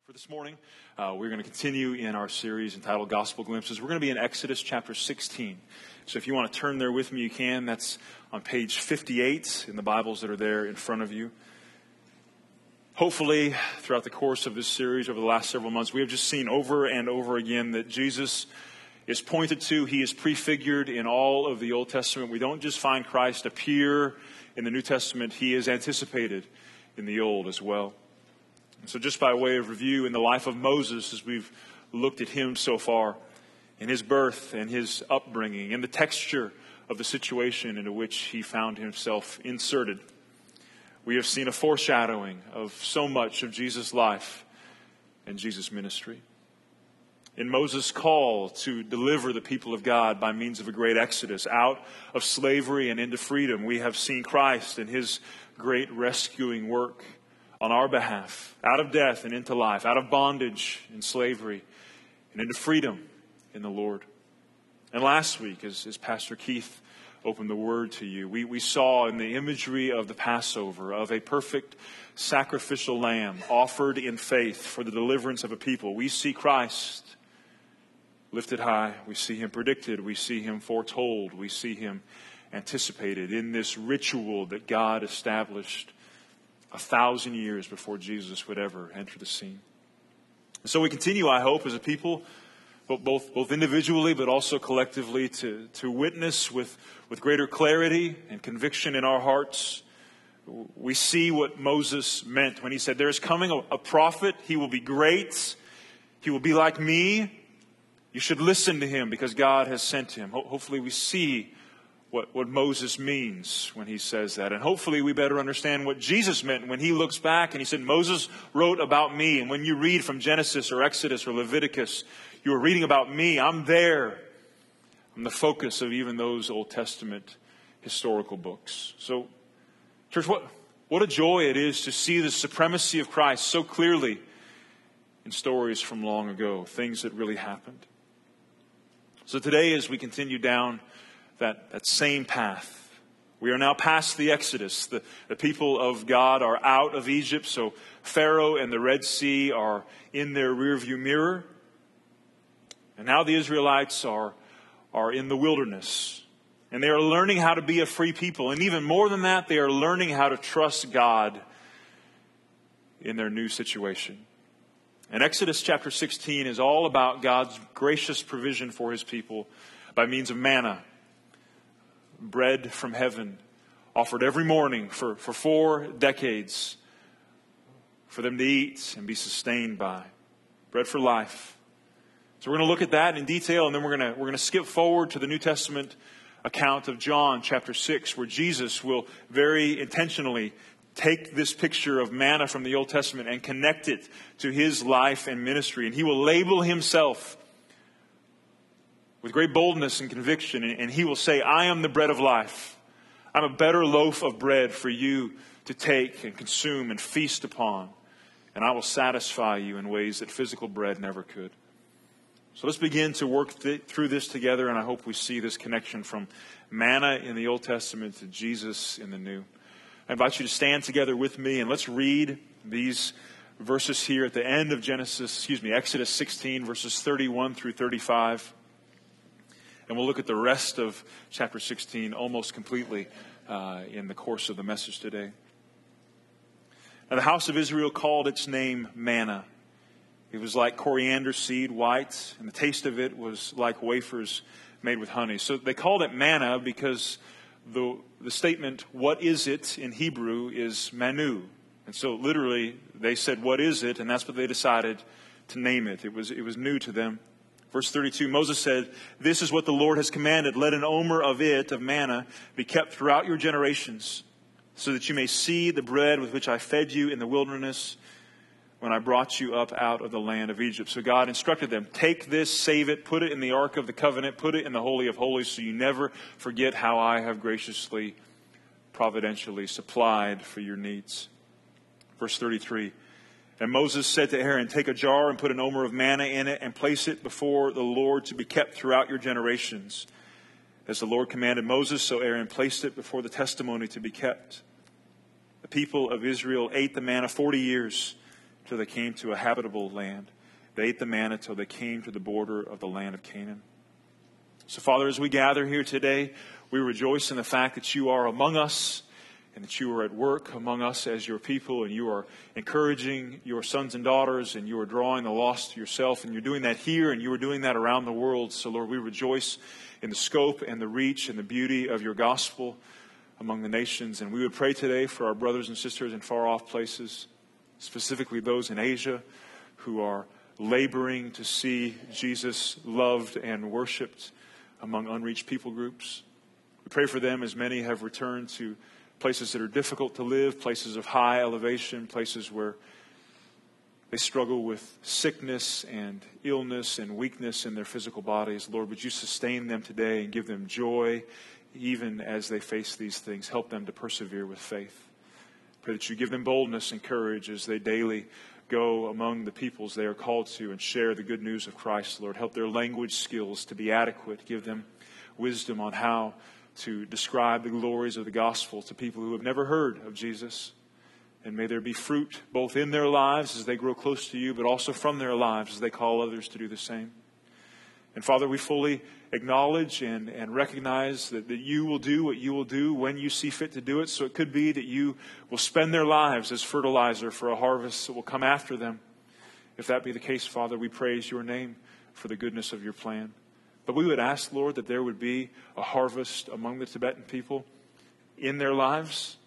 For this morning, we're going to continue in our series entitled Gospel Glimpses. We're going to be in Exodus chapter 16. So if you want to turn there with me, you can. That's on page 58 in the Bibles that are there in front of you. Hopefully, throughout the course of this series over the last several months, we have just seen over and over again that Jesus is pointed to. He is prefigured in all of the Old Testament. We don't just find Christ appear in the New Testament. He is anticipated in the Old as well. So just by way of review, in the life of Moses, as we've looked at him so far, in his birth and his upbringing, and the texture of the situation into which he found himself inserted, we have seen a foreshadowing of so much of Jesus' life and Jesus' ministry. In Moses' call to deliver the people of God by means of a great exodus out of slavery and into freedom, we have seen Christ and his great rescuing work on our behalf, out of death and into life, out of bondage and slavery and into freedom in the Lord. And last week, as Pastor Keith opened the word to you, we saw in the imagery of the Passover of a perfect sacrificial lamb offered in faith for the deliverance of a people. We see Christ lifted high. We see him predicted. We see him foretold. We see him anticipated in this ritual that God established 1,000 years before Jesus would ever enter the scene. And so we continue, I hope, as a people, both individually but also collectively, to witness with greater clarity and conviction in our hearts. We see what Moses meant when he said, there is coming a prophet. He will be great. He will be like me. You should listen to him because God has sent him. Hopefully we see what Moses means when he says that. And hopefully we better understand what Jesus meant when he looks back and he said, Moses wrote about me. And when you read from Genesis or Exodus or Leviticus, you are reading about me. I'm there. I'm the focus of even those Old Testament historical books. So, church, what a joy it is to see the supremacy of Christ so clearly in stories from long ago, things that really happened. So today, as we continue down that same path, we are now past the Exodus. The people of God are out of Egypt, so Pharaoh and the Red Sea are in their rearview mirror. And now the Israelites are in the wilderness. And they are learning how to be a free people. And even more than that, they are learning how to trust God in their new situation. And Exodus chapter 16 is all about God's gracious provision for his people by means of manna. Bread from heaven, offered every morning for 4 decades for them to eat and be sustained by. Bread for life. So we're going to look at that in detail, and then we're going to skip forward to the New Testament account of John chapter 6, where Jesus will very intentionally take this picture of manna from the Old Testament and connect it to his life and ministry. And he will label himself with great boldness and conviction, and he will say, I am the bread of life. I'm a better loaf of bread for you to take and consume and feast upon, and I will satisfy you in ways that physical bread never could. So let's begin to work through this together, and I hope we see this connection from manna in the Old Testament to Jesus in the New. I invite you to stand together with me, and let's read these verses here at the end of Exodus 16, verses 31 through 35. And we'll look at the rest of chapter 16 almost completely in the course of the message today. Now, the house of Israel called its name manna. It was like coriander seed, white, and the taste of it was like wafers made with honey. So they called it manna because the statement, what is it, in Hebrew is manu. And so literally they said, what is it? And that's what they decided to name it. It was new to them. Verse 32, Moses said, this is what the Lord has commanded. Let an omer of manna, be kept throughout your generations, so that you may see the bread with which I fed you in the wilderness when I brought you up out of the land of Egypt. So God instructed them, take this, save it, put it in the Ark of the Covenant, put it in the Holy of Holies, so you never forget how I have graciously, providentially supplied for your needs. Verse 33, and Moses said to Aaron, take a jar and put an omer of manna in it and place it before the Lord to be kept throughout your generations. As the Lord commanded Moses, so Aaron placed it before the testimony to be kept. The people of Israel ate the manna 40 years till they came to a habitable land. They ate the manna till they came to the border of the land of Canaan. So, Father, as we gather here today, we rejoice in the fact that you are among us and that you are at work among us as your people, and you are encouraging your sons and daughters, and you are drawing the lost to yourself, and you're doing that here, and you are doing that around the world. So, Lord, we rejoice in the scope and the reach and the beauty of your gospel among the nations. And we would pray today for our brothers and sisters in far-off places, specifically those in Asia who are laboring to see Jesus loved and worshiped among unreached people groups. We pray for them as many have returned to places that are difficult to live, places of high elevation, places where they struggle with sickness and illness and weakness in their physical bodies. Lord, would you sustain them today and give them joy even as they face these things. Help them to persevere with faith. Pray that you give them boldness and courage as they daily go among the peoples they are called to and share the good news of Christ, Lord. Help their language skills to be adequate. Give them wisdom on how to describe the glories of the gospel to people who have never heard of Jesus. And may there be fruit both in their lives as they grow close to you, but also from their lives as they call others to do the same. And Father, we fully acknowledge and recognize that you will do what you will do when you see fit to do it. So it could be that you will spend their lives as fertilizer for a harvest that will come after them. If that be the case, Father, we praise your name for the goodness of your plan. But we would ask, Lord, that there would be a harvest among the Tibetan people in their lives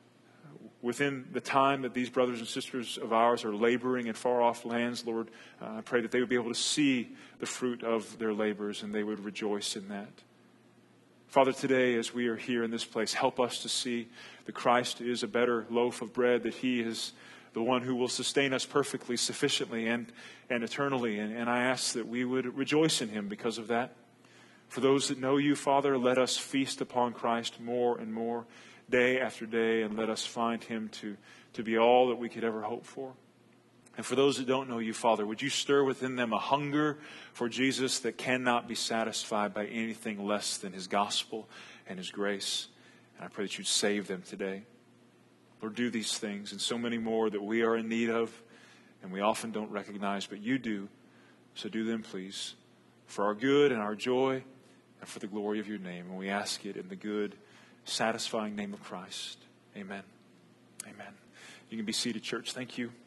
within the time that these brothers and sisters of ours are laboring in far-off lands. Lord, I pray that they would be able to see the fruit of their labors and they would rejoice in that. Father, today as we are here in this place, help us to see that Christ is a better loaf of bread, that he is the one who will sustain us perfectly, sufficiently, and eternally. And I ask that we would rejoice in him because of that. For those that know you, Father, let us feast upon Christ more and more, day after day, and let us find him to be all that we could ever hope for. And for those that don't know you, Father, would you stir within them a hunger for Jesus that cannot be satisfied by anything less than his gospel and his grace. And I pray that you'd save them today. Lord, do these things and so many more that we are in need of and we often don't recognize, but you do. So do them, please, for our good and our joy and for the glory of your name. And we ask it in the good, satisfying name of Christ. Amen. Amen. You can be seated, church. Thank you.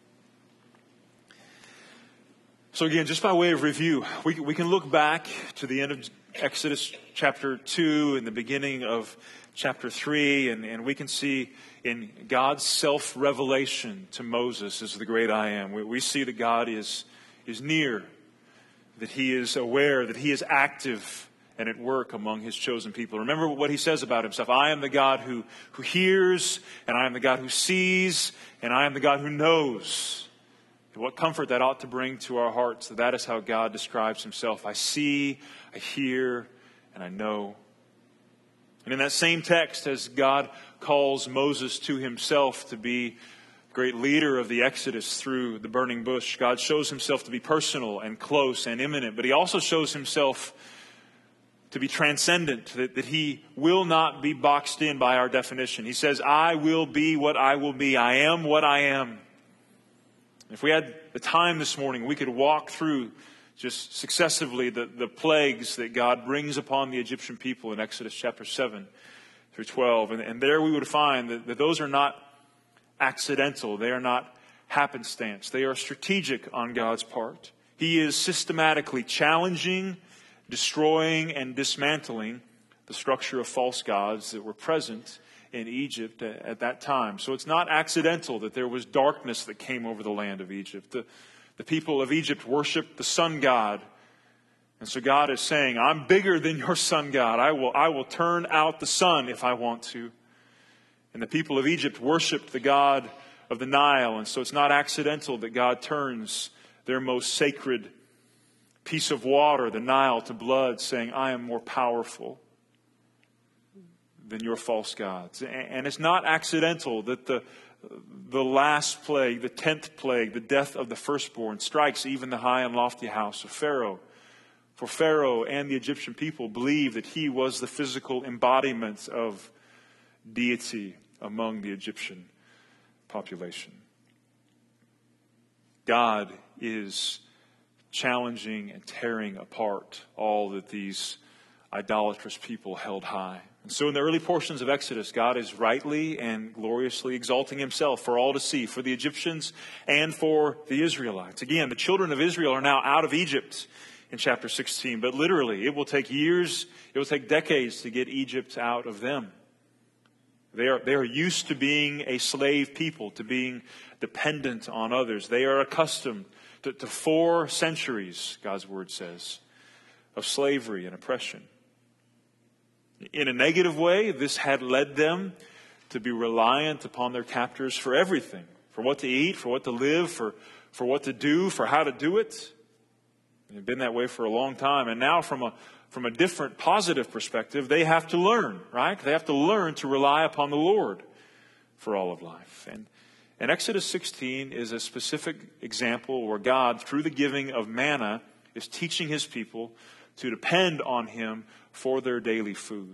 So again, just by way of review, we can look back to the end of Exodus chapter 2 and the beginning of chapter 3, and we can see in God's self-revelation to Moses as the great I am. We see that God is near, that he is aware, that he is active and at work among his chosen people. Remember what he says about himself. I am the God who hears, and I am the God who sees, and I am the God who knows. And what comfort that ought to bring to our hearts. That is how God describes himself. I see, I hear, and I know. And in that same text, as God calls Moses to himself to be great leader of the Exodus through the burning bush, God shows himself to be personal and close and imminent, but he also shows himself to be transcendent, that he will not be boxed in by our definition. He says, I will be what I will be. I am what I am. If we had the time this morning, we could walk through just successively the plagues that God brings upon the Egyptian people in Exodus chapter 7 through 12. And there we would find that those are not accidental. They are not happenstance. They are strategic on God's part. He is systematically challenging, destroying, and dismantling the structure of false gods that were present in Egypt at that time. So it's not accidental that there was darkness that came over the land of Egypt. The people of Egypt worshiped the sun god. And so God is saying, I'm bigger than your sun god. I will turn out the sun if I want to. And the people of Egypt worshiped the god of the Nile. And so it's not accidental that God turns their most sacred piece of water, the Nile, to blood, saying, I am more powerful than your false gods. And it's not accidental that the last plague, the 10th plague, the death of the firstborn, strikes even the high and lofty house of Pharaoh. For Pharaoh and the Egyptian people believed that he was the physical embodiment of deity among the Egyptian population. God is challenging and tearing apart all that these idolatrous people held high. And so in the early portions of Exodus, God is rightly and gloriously exalting himself for all to see, for the Egyptians and for the Israelites. Again, the children of Israel are now out of Egypt in chapter 16, but literally it will take years, it will take decades to get Egypt out of them. They are used to being a slave people, to being dependent on others. They are accustomed to 4 centuries, God's word says, of slavery and oppression. In a negative way, this had led them to be reliant upon their captors for everything, for what to eat, for what to live, for what to do, for how to do it. It's been that way for a long time. And now from a different positive perspective, they have to learn, right? They have to learn to rely upon the Lord for all of life. And Exodus 16 is a specific example where God, through the giving of manna, is teaching his people to depend on him for their daily food,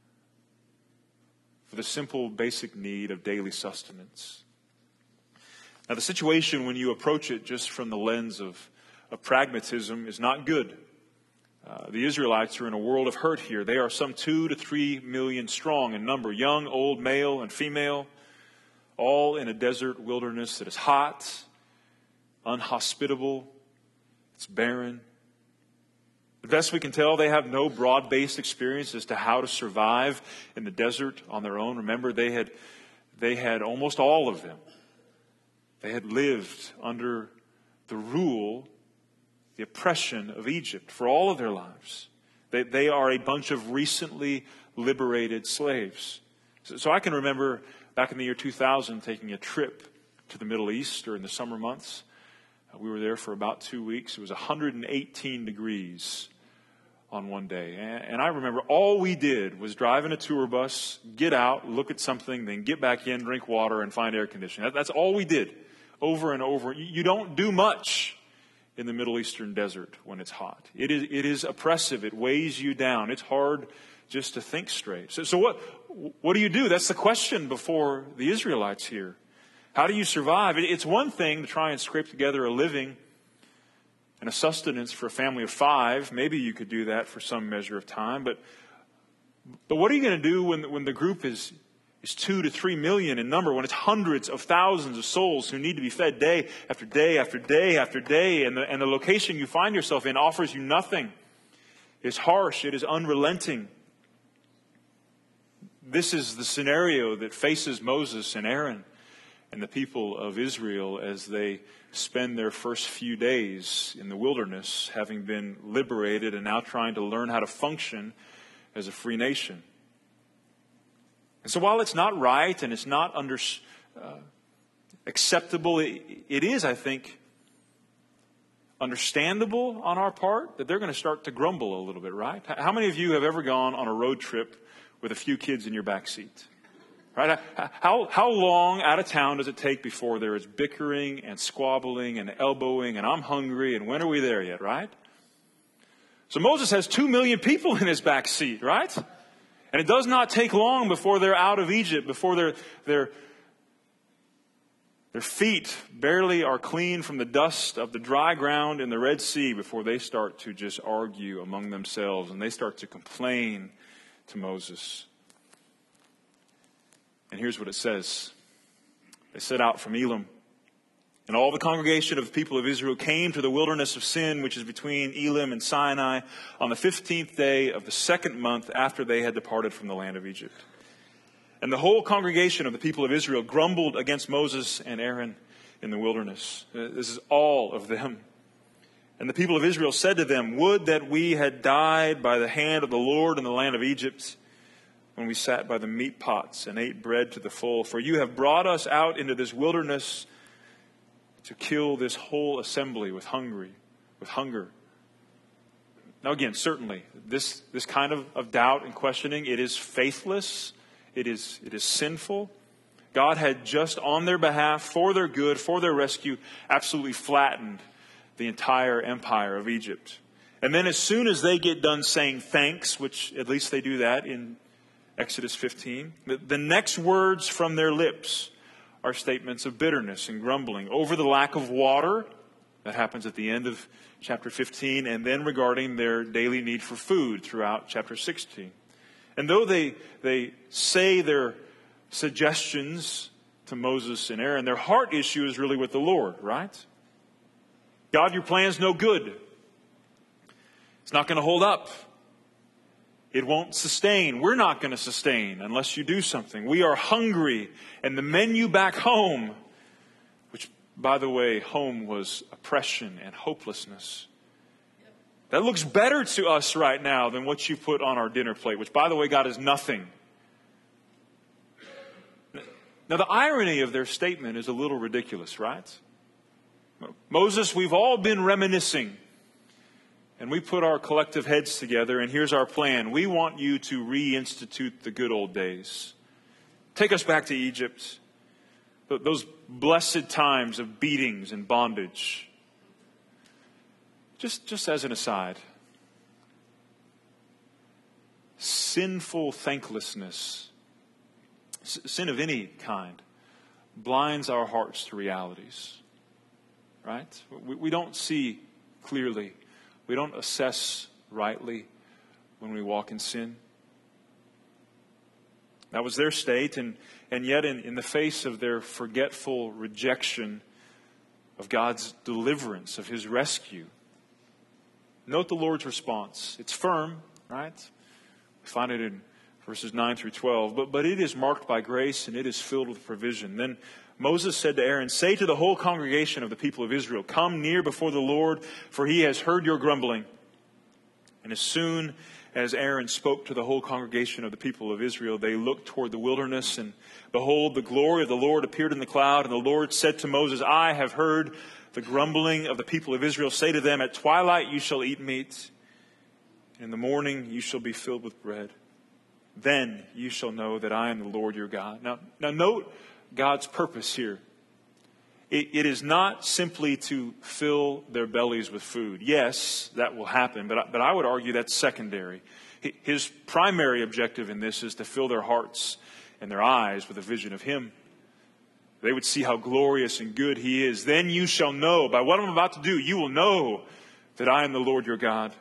for the simple basic need of daily sustenance. Now, the situation when you approach it just from the lens of pragmatism is not good. The Israelites are in a world of hurt here. They are some 2 to 3 million strong in number, young, old, male, and female, all in a desert wilderness that is hot, unhospitable, it's barren. The best we can tell, they have no broad-based experience as to how to survive in the desert on their own. Remember, they had almost all of them. They had lived under the rule, the oppression of Egypt for all of their lives. They are a bunch of recently liberated slaves. So I can remember back in the year 2000 taking a trip to the Middle East during the summer months. We were there for about 2 weeks. It was 118 degrees on one day. And I remember all we did was drive in a tour bus, get out, look at something, then get back in, drink water, and find air conditioning. That's all we did over and over. You don't do much in the Middle Eastern desert when it's hot. It is oppressive. It weighs you down. It's hard just to think straight. So what do you do? That's the question before the Israelites here. How do you survive? It's one thing to try and scrape together a living and a sustenance for a family of 5. Maybe you could do that for some measure of time. But what are you going to do when the group is 2 to 3 million in number, when it's hundreds of thousands of souls who need to be fed day after day after day after day, and the location you find yourself in offers you nothing? It's harsh. It is unrelenting. This is the scenario that faces Moses and Aaron and the people of Israel as they spend their first few days in the wilderness, having been liberated and now trying to learn how to function as a free nation. And so while it's not right and it's not acceptable, it is, I think, understandable on our part that they're going to start to grumble a little bit, right? How many of you have ever gone on a road trip with a few kids in your back seat? Right? How long out of town does it take before there is bickering and squabbling and elbowing and I'm hungry and when are we there yet, right? So Moses has 2 million people in his back seat, right? And it does not take long before they're out of Egypt, before their feet barely are clean from the dust of the dry ground in the Red Sea, before they start to just argue among themselves and they start to complain to Moses. And here's what it says. They set out from Elim, and all the congregation of the people of Israel came to the wilderness of Sin, which is between Elim and Sinai, on the 15th day of the 2nd month after they had departed from the land of Egypt. And the whole congregation of the people of Israel grumbled against Moses and Aaron in the wilderness. This is all of them. And the people of Israel said to them, "Would that we had died by the hand of the Lord in the land of Egypt, when we sat by the meat pots and ate bread to the full. For you have brought us out into this wilderness to kill this whole assembly with hunger." Now again, certainly, this kind of doubt and questioning, it is faithless. It is sinful. God had just on their behalf, for their good, for their rescue, absolutely flattened the entire empire of Egypt. And then as soon as they get done saying thanks, which at least they do that in Exodus 15, the next words from their lips are statements of bitterness and grumbling over the lack of water That happens at the end of chapter 15, and then regarding their daily need for food throughout chapter 16. And though they say their suggestions to Moses and Aaron, their heart issue is really with the Lord, right? God, your plan's no good. It's not going to hold up. It won't sustain. We're not going to sustain unless you do something. We are hungry. And the menu back home, which, by the way, home was oppression and hopelessness. That looks better to us right now than what you put on our dinner plate, which, by the way, God, is nothing. Now, the irony of their statement is a little ridiculous, right? Moses, we've all been reminiscing. And we put our collective heads together, and here's our plan. We want you to reinstitute the good old days. Take us back to Egypt. Those blessed times of beatings and bondage. Just as an aside, sinful thanklessness, sin of any kind, blinds our hearts to realities. Right? We don't see clearly. We don't assess rightly when we walk in sin. That was their state, and yet in the face of their forgetful rejection of God's deliverance, of His rescue, note the Lord's response. It's firm, right? We find it in verses 9 through 12, but it is marked by grace and it is filled with provision. Then Moses said to Aaron, say to the whole congregation of the people of Israel, come near before the Lord, for He has heard your grumbling. And as soon as Aaron spoke to the whole congregation of the people of Israel, they looked toward the wilderness, and behold, the glory of the Lord appeared in the cloud. And the Lord said to Moses, I have heard the grumbling of the people of Israel. Say to them, at twilight you shall eat meat, and in the morning you shall be filled with bread. Then you shall know that I am the Lord your God. Now note God's purpose here. It is not simply to fill their bellies with food. Yes, that will happen, but I would argue that's secondary. His primary objective in this is to fill their hearts and their eyes with a vision of Him. They would see how glorious and good He is. Then you shall know, by what I'm about to do, you will know that I am the Lord your God.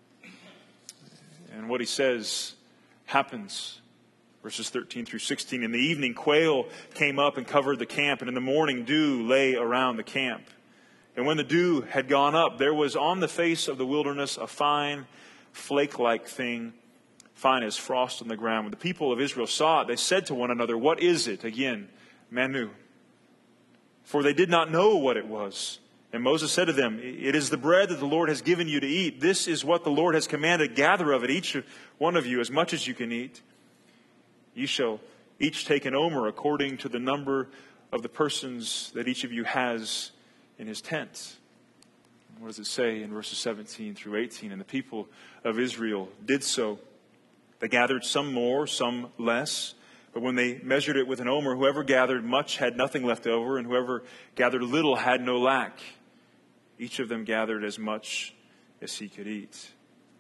And what He says happens. Verses 13 through 16, in the evening quail came up and covered the camp, and in the morning dew lay around the camp. And when the dew had gone up, there was on the face of the wilderness a fine flake-like thing, fine as frost on the ground. When the people of Israel saw it, they said to one another, what is it? Again, manu. For they did not know what it was. And Moses said to them, it is the bread that the Lord has given you to eat. This is what the Lord has commanded. Gather of it, each one of you, as much as you can eat. You shall each take an omer according to the number of the persons that each of you has in his tent. What does it say in verses 17 through 18? And the people of Israel did so. They gathered some more, some less. But when they measured it with an omer, whoever gathered much had nothing left over, and whoever gathered little had no lack. Each of them gathered as much as he could eat.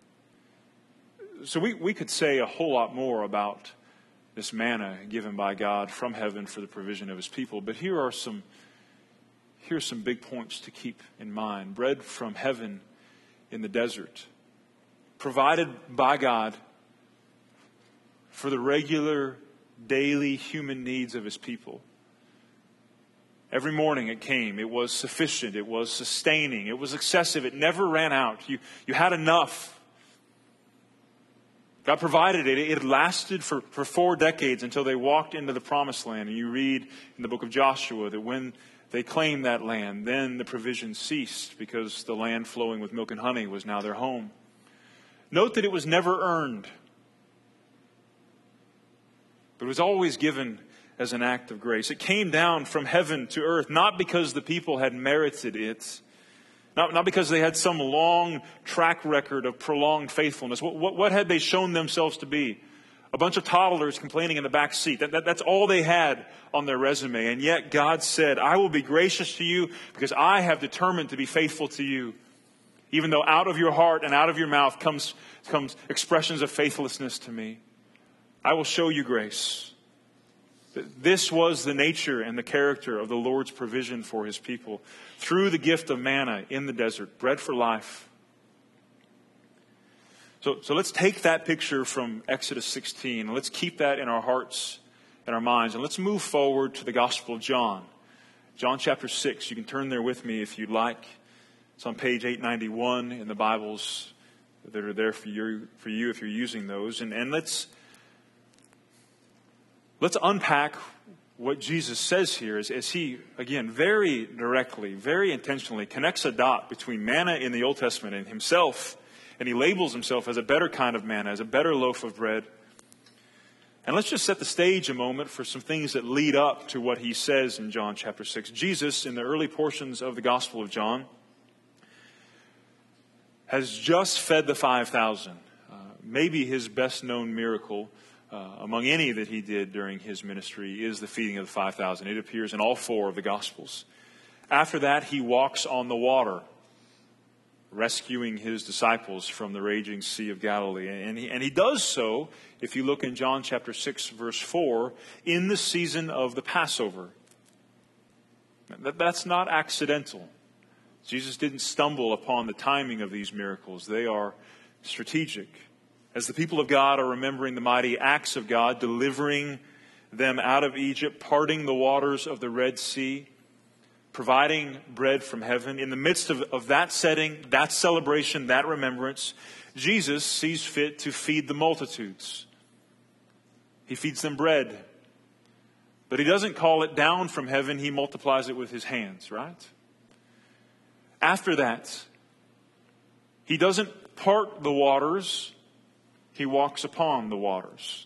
So we could say a whole lot more about this manna given by God from heaven for the provision of His people. But here are some big points to keep in mind. Bread from heaven in the desert, provided by God for the regular, daily human needs of His people. Every morning it came. It was sufficient. It was sustaining. It was excessive. It never ran out. You had enough. God provided it. It lasted for 4 decades until they walked into the promised land. And you read in the book of Joshua that when they claimed that land, then the provision ceased because the land flowing with milk and honey was now their home. Note that it was never earned, but it was always given as an act of grace. It came down from heaven to earth, not because the people had merited it, not because they had some long track record of prolonged faithfulness. What had they shown themselves to be? A bunch of toddlers complaining in the back seat. That's all they had on their resume. And yet God said, I will be gracious to you because I have determined to be faithful to you. Even though out of your heart and out of your mouth comes expressions of faithlessness to me. I will show you grace. This was the nature and the character of the Lord's provision for his people through the gift of manna in the desert, bread for life. So let's take that picture from Exodus 16, and let's keep that in our hearts and our minds, and let's move forward to the Gospel of John. John chapter 6, you can turn there with me if you'd like. It's on page 891 in the Bibles that are there for you if you're using those. And let's unpack what Jesus says here as he, again, very directly, very intentionally connects a dot between manna in the Old Testament and himself. And he labels himself as a better kind of manna, as a better loaf of bread. And let's just set the stage a moment for some things that lead up to what he says in John chapter 6. Jesus, in the early portions of the Gospel of John, has just fed the 5,000. Maybe his best known miracle among any that he did during his ministry is the feeding of the 5,000. It appears in all four of the Gospels. After that, he walks on the water, rescuing his disciples from the raging Sea of Galilee. And he does so, if you look in John chapter 6, verse 4, in the season of the Passover. That's not accidental. Jesus didn't stumble upon the timing of these miracles. They are strategic. As the people of God are remembering the mighty acts of God, delivering them out of Egypt, parting the waters of the Red Sea, providing bread from heaven. In the midst of that setting, that celebration, that remembrance, Jesus sees fit to feed the multitudes. He feeds them bread. But he doesn't call it down from heaven. He multiplies it with his hands, right? After that, he doesn't part the waters. He walks upon the waters.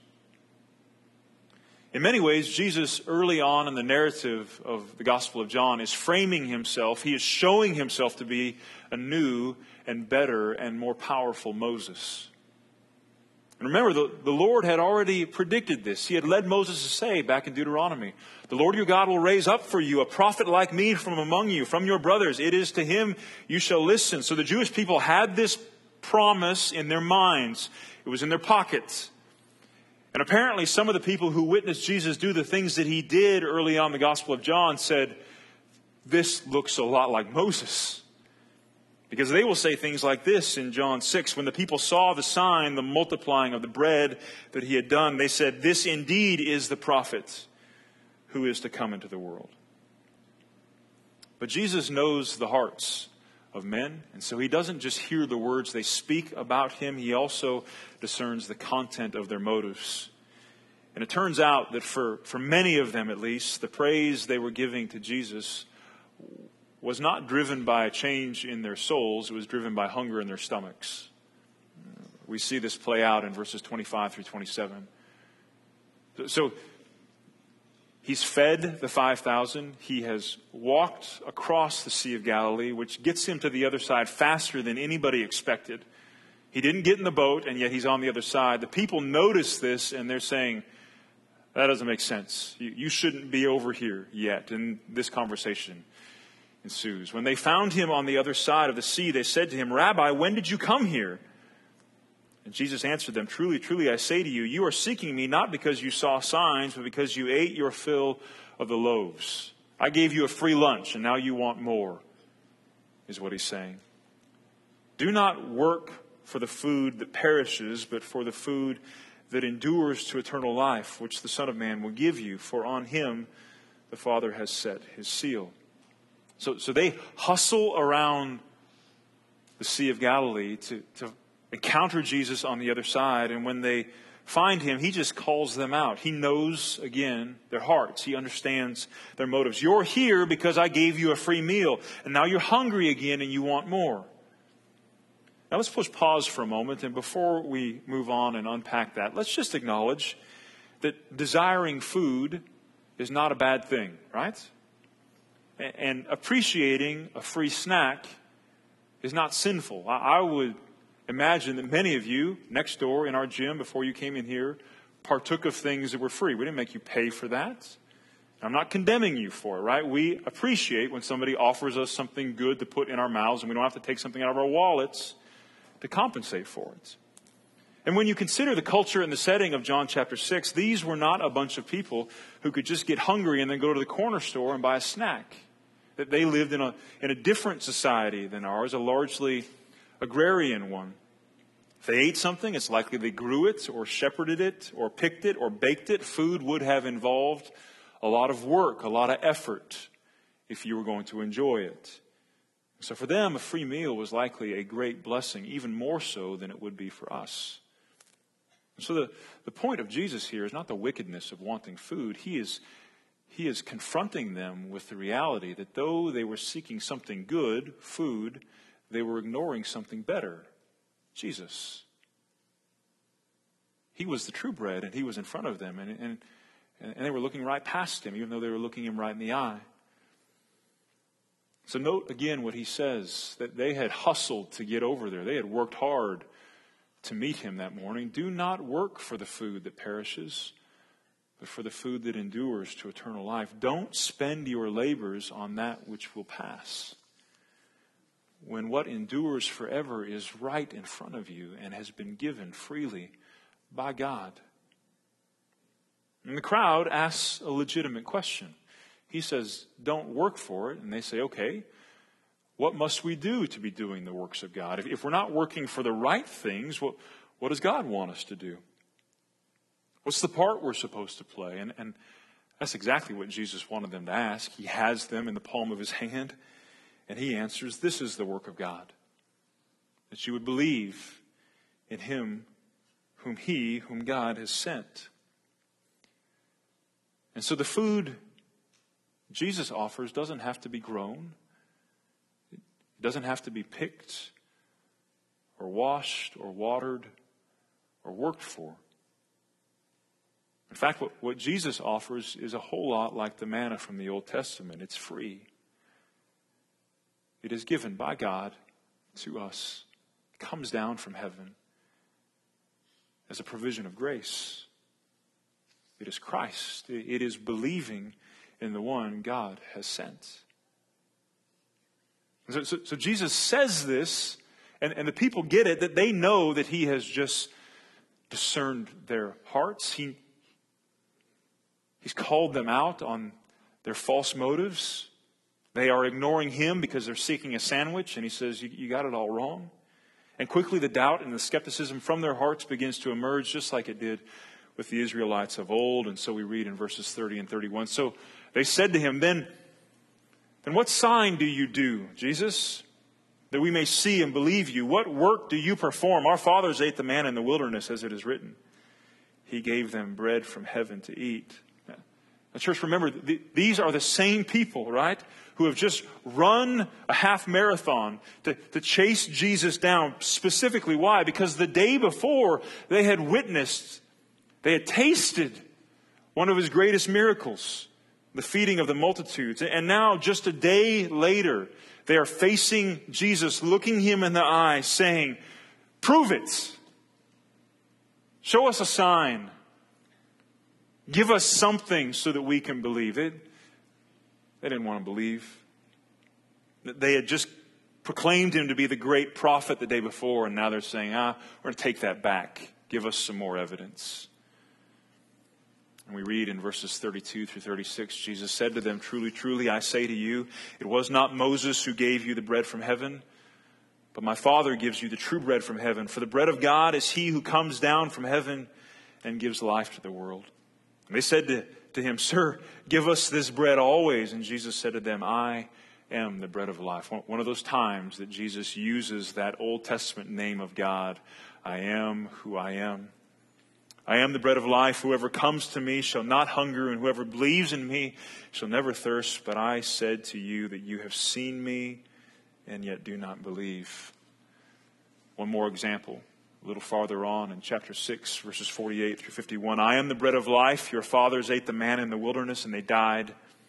In many ways, Jesus, early on in the narrative of the Gospel of John, is framing himself. He is showing himself to be a new and better and more powerful Moses. And remember, the Lord had already predicted this. He had led Moses to say back in Deuteronomy, "The Lord your God will raise up for you a prophet like me from among you, from your brothers. It is to him you shall listen." So the Jewish people had this promise in their minds. It was in their pockets. And apparently some of the people who witnessed Jesus do the things that he did early on in the Gospel of John said, "This looks a lot like Moses." Because they will say things like this in John 6. When the people saw the sign, the multiplying of the bread that he had done, they said, "This indeed is the prophet who is to come into the world." But Jesus knows the hearts of men, and so he doesn't just hear the words they speak about him, he also discerns the content of their motives. And it turns out that for many of them at least, the praise they were giving to Jesus was not driven by a change in their souls, it was driven by hunger in their stomachs. We see this play out in verses 25 through 27. So he's fed the 5,000. He has walked across the Sea of Galilee, which gets him to the other side faster than anybody expected. He didn't get in the boat, and yet he's on the other side. The people notice this, and they're saying, "That doesn't make sense. You shouldn't be over here yet." And this conversation ensues. When they found him on the other side of the sea, they said to him, "Rabbi, when did you come here?" And Jesus answered them, "Truly, truly, I say to you, you are seeking me not because you saw signs, but because you ate your fill of the loaves. I gave you a free lunch, and now you want more," is what he's saying. "Do not work for the food that perishes, but for the food that endures to eternal life, which the Son of Man will give you, for on him the Father has set his seal." So they hustle around the Sea of Galilee to encounter Jesus on the other side. And when they find him, he just calls them out. He knows, again, their hearts. He understands their motives. "You're here because I gave you a free meal. And now you're hungry again and you want more." Now let's push pause for a moment. And before we move on and unpack that, let's just acknowledge that desiring food is not a bad thing, right? And appreciating a free snack is not sinful. I would imagine that many of you next door in our gym before you came in here partook of things that were free. We didn't make you pay for that. I'm not condemning you for it, right? We appreciate when somebody offers us something good to put in our mouths and we don't have to take something out of our wallets to compensate for it. And when you consider the culture and the setting of John chapter 6, these were not a bunch of people who could just get hungry and then go to the corner store and buy a snack. That they lived in a different society than ours, a largely agrarian one. If they ate something, it's likely they grew it or shepherded it or picked it or baked it. Food would have involved a lot of work, a lot of effort if you were going to enjoy it. So for them, a free meal was likely a great blessing, even more so than it would be for us. So the point of Jesus here is not the wickedness of wanting food. He is confronting them with the reality that though they were seeking something good, food, they were ignoring something better, Jesus. He was the true bread, and he was in front of them, and they were looking right past him, even though they were looking him right in the eye. So note again what he says, that they had hustled to get over there. They had worked hard to meet him that morning. Do not work for the food that perishes, but for the food that endures to eternal life. Don't spend your labors on that which will pass, when what endures forever is right in front of you and has been given freely by God. And the crowd asks a legitimate question. He says, don't work for it. And they say, okay, what must we do to be doing the works of God? If we're not working for the right things, what does God want us to do? What's the part we're supposed to play? And that's exactly what Jesus wanted them to ask. He has them in the palm of his hand, and he answers, this is the work of God, that you would believe in him whom God has sent. And so the food Jesus offers doesn't have to be grown. It doesn't have to be picked or washed or watered or worked for. In fact, what Jesus offers is a whole lot like the manna from the Old Testament. It's free. It is given by God to us. It comes down from heaven as a provision of grace. It is Christ. It is believing in the one God has sent. So Jesus says this, and the people get it, that they know that he has just discerned their hearts. He's called them out on their false motives. They are ignoring him because they're seeking a sandwich, and he says, you got it all wrong. And quickly the doubt and the skepticism from their hearts begins to emerge, just like it did with the Israelites of old. And so we read in verses 30 and 31. So they said to him, Then what sign do you do, Jesus, that we may see and believe you? What work do you perform? Our fathers ate the manna in the wilderness, as it is written. He gave them bread from heaven to eat. Now, church, remember, these are the same people, right, who have just run a half marathon to chase Jesus down. Specifically, why? Because the day before, they had witnessed, they had tasted one of his greatest miracles, the feeding of the multitudes. And now, just a day later, they are facing Jesus, looking him in the eye, saying, prove it. Show us a sign. Give us something so that we can believe it. They didn't want to believe. They had just proclaimed him to be the great prophet the day before, and now they're saying, we're going to take that back. Give us some more evidence. And we read in verses 32 through 36, Jesus said to them, Truly, truly, I say to you, it was not Moses who gave you the bread from heaven, but my Father gives you the true bread from heaven. For the bread of God is he who comes down from heaven and gives life to the world. And they said to him, Sir, give us this bread always. And Jesus said to them, I am the bread of life. One of those times that Jesus uses that Old Testament name of God, I am who I am. I am the bread of life. Whoever comes to me shall not hunger, and whoever believes in me shall never thirst. But I said to you that you have seen me and yet do not believe. One more example. A little farther on in chapter 6, verses 48 through 51. I am the bread of life. Your fathers ate the manna in the wilderness and they died.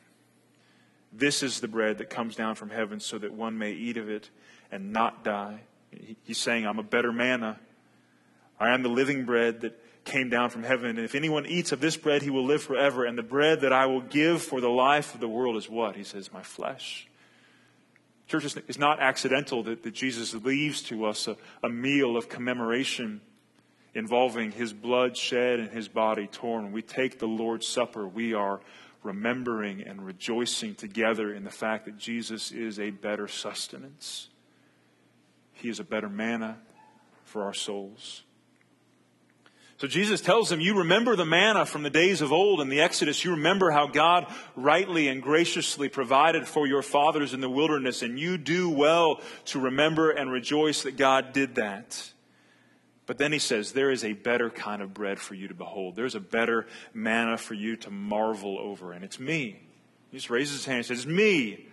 This is the bread that comes down from heaven so that one may eat of it and not die. He's saying, I'm a better manna. I am the living bread that came down from heaven. And if anyone eats of this bread, he will live forever. And the bread that I will give for the life of the world is what? He says, my flesh. Church, it's not accidental that Jesus leaves to us a meal of commemoration involving his blood shed and his body torn. When we take the Lord's Supper, we are remembering and rejoicing together in the fact that Jesus is a better sustenance. He is a better manna for our souls. So Jesus tells them, you remember the manna from the days of old in the Exodus. You remember how God rightly and graciously provided for your fathers in the wilderness. And you do well to remember and rejoice that God did that. But then he says, there is a better kind of bread for you to behold. There's a better manna for you to marvel over. And it's me. He just raises his hand and says, it's me.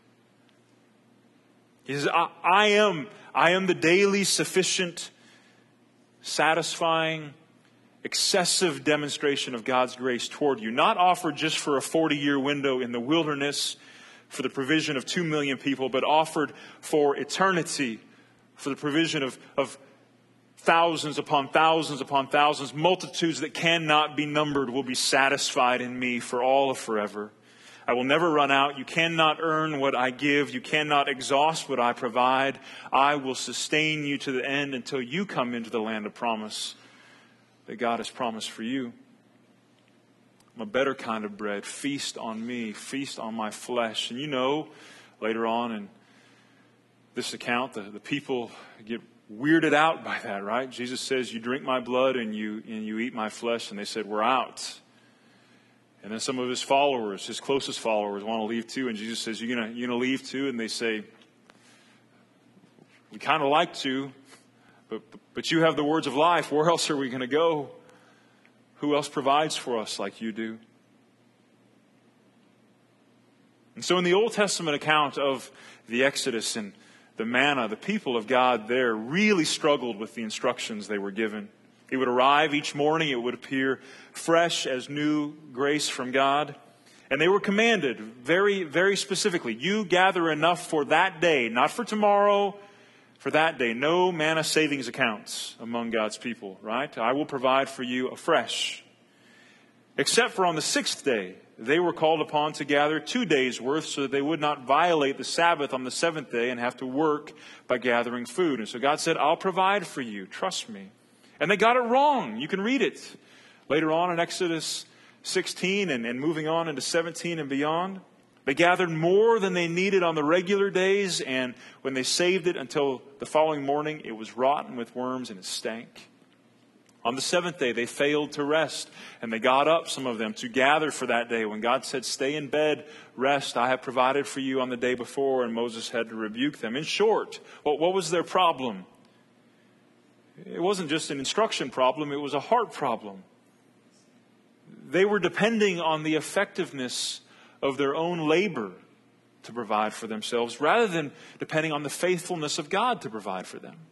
He says, I am the daily sufficient, satisfying, excessive demonstration of God's grace toward you, not offered just for a 40-year window in the wilderness for the provision of 2 million people, but offered for eternity, for the provision of thousands upon thousands upon thousands, multitudes that cannot be numbered will be satisfied in me for all of forever. I will never run out. You cannot earn what I give. You cannot exhaust what I provide. I will sustain you to the end until you come into the land of promise that God has promised for you. I'm a better kind of bread. Feast on me. Feast on my flesh. And you know, later on in this account, the people get weirded out by that, right? Jesus says, you drink my blood and you eat my flesh. And they said, we're out. And then some of his followers, his closest followers, want to leave too. And Jesus says, you gonna leave too? And they say, we kind of like to. But you have the words of life. Where else are we going to go? Who else provides for us like you do? And so in the Old Testament account of the Exodus and the manna, the people of God there really struggled with the instructions they were given. It would arrive each morning. It would appear fresh as new grace from God. And they were commanded very, very specifically, you gather enough for that day, not for tomorrow, for that day. No manna savings accounts among God's people, right? I will provide for you afresh. Except for on the 6th day, they were called upon to gather 2 days' worth so that they would not violate the Sabbath on the 7th day and have to work by gathering food. And so God said, I'll provide for you. Trust me. And they got it wrong. You can read it later on in Exodus 16 and moving on into 17 and beyond. They gathered more than they needed on the regular days, and when they saved it until the following morning, it was rotten with worms and it stank. On the 7th day, they failed to rest, and they got up, some of them, to gather for that day. When God said, stay in bed, rest, I have provided for you on the day before, and Moses had to rebuke them. In short, what was their problem? It wasn't just an instruction problem, it was a heart problem. They were depending on the effectiveness of their own labor to provide for themselves, rather than depending on the faithfulness of God to provide for them.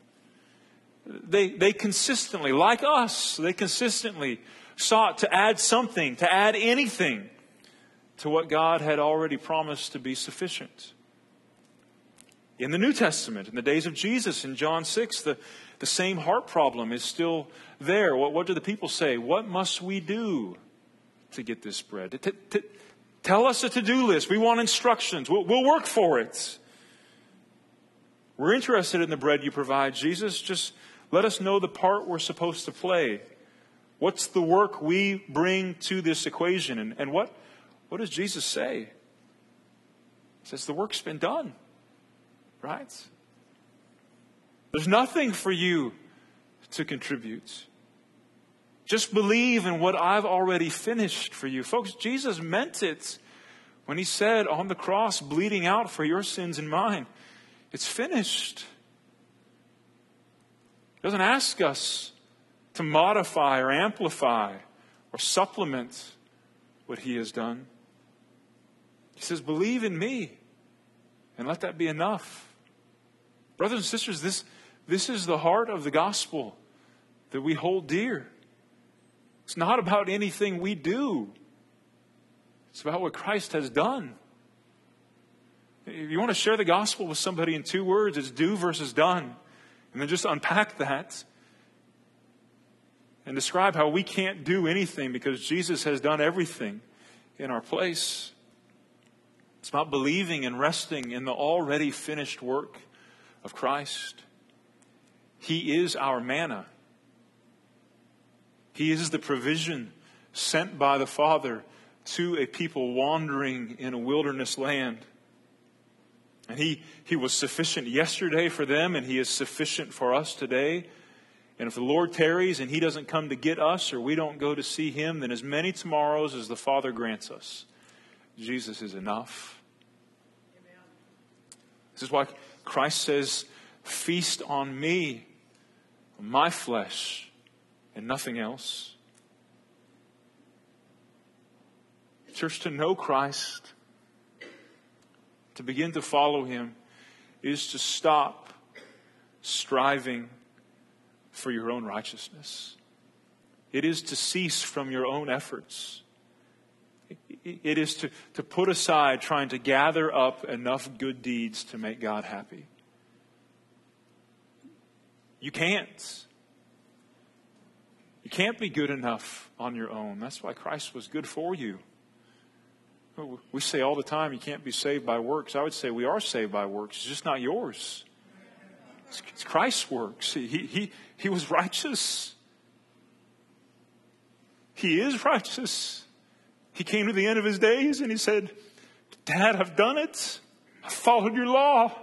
They consistently, like us, they consistently sought to add something, to add anything to what God had already promised to be sufficient. In the New Testament, in the days of Jesus, in John 6, the same heart problem is still there. What do the people say? What must we do to get this bread? Tell us a to-do list. We want instructions. We'll work for it. We're interested in the bread you provide, Jesus. Just let us know the part we're supposed to play. What's the work we bring to this equation? And what does Jesus say? He says the work's been done. Right? There's nothing for you to contribute. Just believe in what I've already finished for you. Folks, Jesus meant it when he said on the cross, bleeding out for your sins and mine, it's finished. He doesn't ask us to modify or amplify or supplement what he has done. He says, believe in me and let that be enough. Brothers and sisters, this is the heart of the gospel that we hold dear. It's not about anything we do. It's about what Christ has done. If you want to share the gospel with somebody in 2 words, it's do versus done. And then just unpack that and describe how we can't do anything because Jesus has done everything in our place. It's about believing and resting in the already finished work of Christ. He is our manna. He is the provision sent by the Father to a people wandering in a wilderness land. And He was sufficient yesterday for them, and He is sufficient for us today. And if the Lord tarries and He doesn't come to get us, or we don't go to see Him, then as many tomorrows as the Father grants us, Jesus is enough. Amen. This is why Christ says, feast on me, on my flesh, and nothing else. Church, to know Christ, to begin to follow Him, is to stop striving for your own righteousness. It is to cease from your own efforts. It is to put aside trying to gather up enough good deeds to make God happy. You can't. You can't be good enough on your own. That's why Christ was good for you. We say all the time you can't be saved by works. I would say we are saved by works. It's just not yours. It's Christ's works. He was righteous. He is righteous. He came to the end of His days and He said, Dad, I've done it. I've followed your law.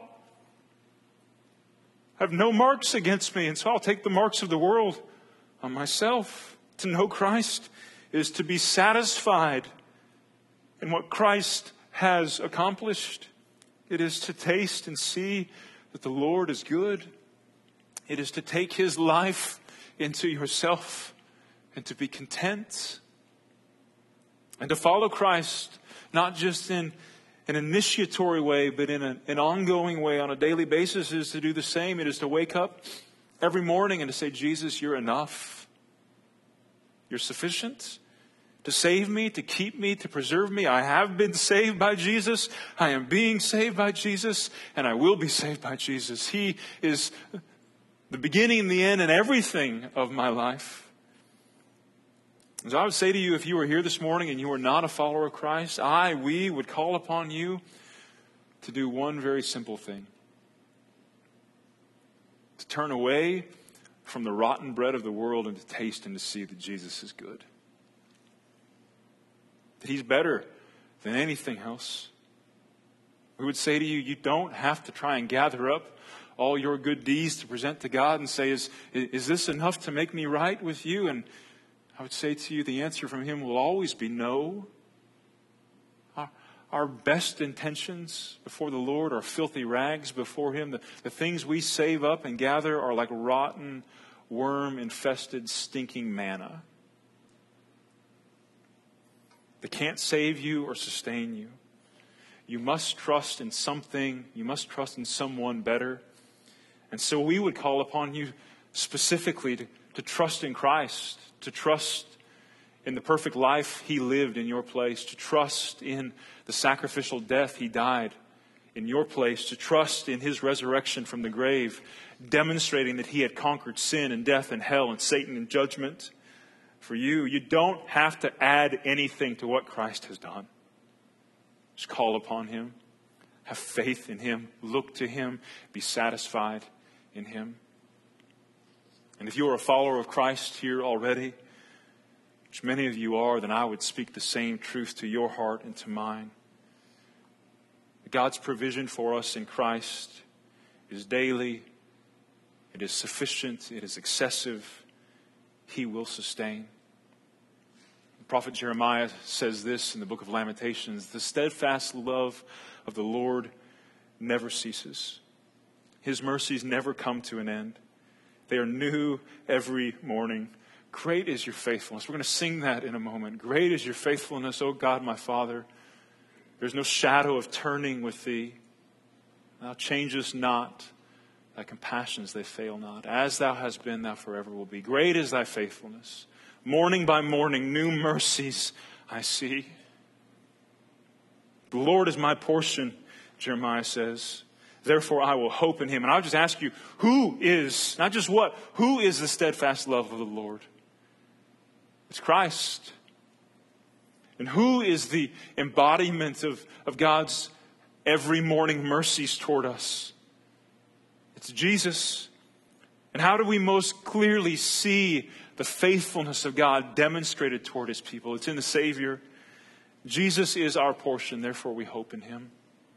I have no marks against me, and so I'll take the marks of the world on myself. To know Christ is to be satisfied in what Christ has accomplished. It is to taste and see that the Lord is good. It is to take His life into yourself and to be content. And to follow Christ, not just in an initiatory way, but in an ongoing way on a daily basis, is to do the same. It is to wake up every morning and to say, Jesus, you're enough. You're sufficient to save me, to keep me, to preserve me. I have been saved by Jesus. I am being saved by Jesus, and I will be saved by Jesus. He is the beginning and the end and everything of my life. So I would say to you, if you are here this morning and you are not a follower of Christ, we would call upon you to do one very simple thing. To turn away from the rotten bread of the world and to taste and to see that Jesus is good. That He's better than anything else. We would say to you, you don't have to try and gather up all your good deeds to present to God and say, is this enough to make me right with you? And I would say to you, the answer from Him will always be no. Our best intentions before the Lord are filthy rags before Him. The things we save up and gather are like rotten, worm-infested, stinking manna. They can't save you or sustain you. You must trust in something. You must trust in someone better. And so we would call upon you specifically to trust in Christ, to trust in the perfect life He lived in your place, to trust in the sacrificial death He died in your place, to trust in His resurrection from the grave, demonstrating that He had conquered sin and death and hell and Satan and judgment. For you, you don't have to add anything to what Christ has done. Just call upon Him. Have faith in Him. Look to Him. Be satisfied in Him. And if you are a follower of Christ here already, which many of you are, then I would speak the same truth to your heart and to mine. God's provision for us in Christ is daily. It is sufficient. It is excessive. He will sustain. The prophet Jeremiah says this in the book of Lamentations: the steadfast love of the Lord never ceases. His mercies never come to an end. They are new every morning. Great is your faithfulness. We're going to sing that in a moment. Great is your faithfulness, O God, my Father. There's no shadow of turning with Thee. Thou changest not. Thy compassions, they fail not. As Thou hast been, Thou forever will be. Great is Thy faithfulness. Morning by morning, new mercies I see. The Lord is my portion, Jeremiah says. Therefore I will hope in Him. And I'll just ask you, who is, not just what, who is the steadfast love of the Lord? It's Christ. And who is the embodiment of God's every morning mercies toward us? It's Jesus. And how do we most clearly see the faithfulness of God demonstrated toward His people? It's in the Savior. Jesus is our portion, therefore we hope in Him.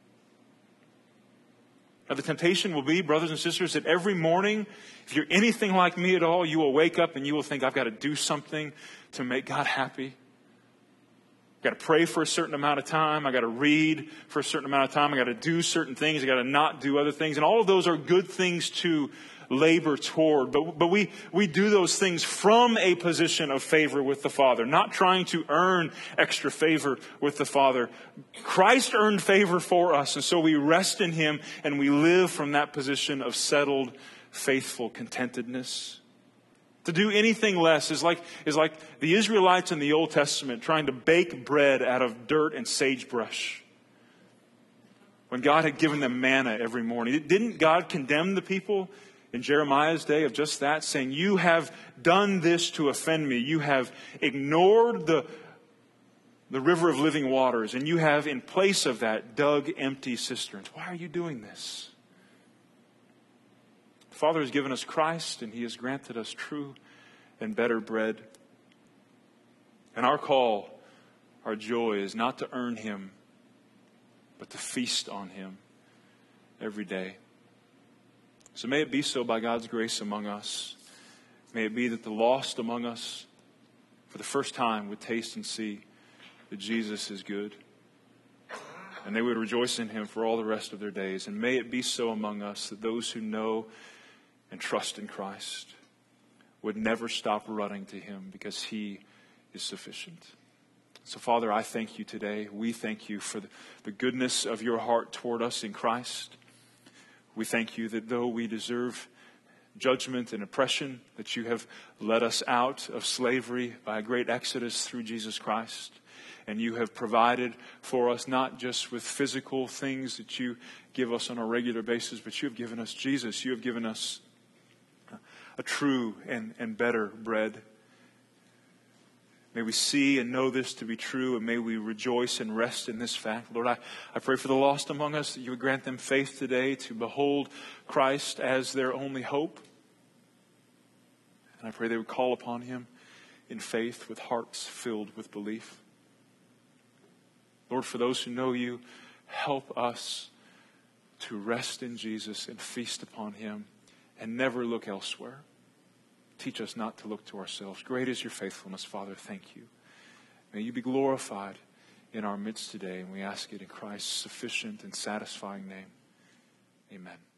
Now the temptation will be, brothers and sisters, that every morning, if you're anything like me at all, you will wake up and you will think, I've got to do something to make God happy. I've got to pray for a certain amount of time. I've got to read for a certain amount of time. I've got to do certain things. I've got to not do other things. And all of those are good things to labor toward. But we do those things from a position of favor with the Father, not trying to earn extra favor with the Father. Christ earned favor for us, and so we rest in Him and we live from that position of settled, faithful contentedness. To do anything less is like the Israelites in the Old Testament trying to bake bread out of dirt and sagebrush, when God had given them manna every morning. Didn't God condemn the people in Jeremiah's day of just that, saying, you have done this to offend me. You have ignored the river of living waters, and you have, in place of that, dug empty cisterns. Why are you doing this? The Father has given us Christ, and He has granted us true and better bread. And our call, our joy, is not to earn Him, but to feast on Him every day. So may it be so by God's grace among us. May it be that the lost among us, for the first time, would taste and see that Jesus is good. And they would rejoice in Him for all the rest of their days. And may it be so among us that those who know and trust in Christ would never stop running to Him, because He is sufficient. So, Father, I thank You today. We thank You for the goodness of Your heart toward us in Christ. We thank You that though we deserve judgment and oppression, that You have led us out of slavery by a great exodus through Jesus Christ. And You have provided for us not just with physical things that You give us on a regular basis, but You have given us Jesus. You have given us a true and better bread. May we see and know this to be true, and may we rejoice and rest in this fact. Lord, I pray for the lost among us, that You would grant them faith today to behold Christ as their only hope. And I pray they would call upon Him in faith with hearts filled with belief. Lord, for those who know You, help us to rest in Jesus and feast upon Him and never look elsewhere. Teach us not to look to ourselves. Great is Your faithfulness, Father. Thank You. May You be glorified in our midst today, and we ask it in Christ's sufficient and satisfying name. Amen.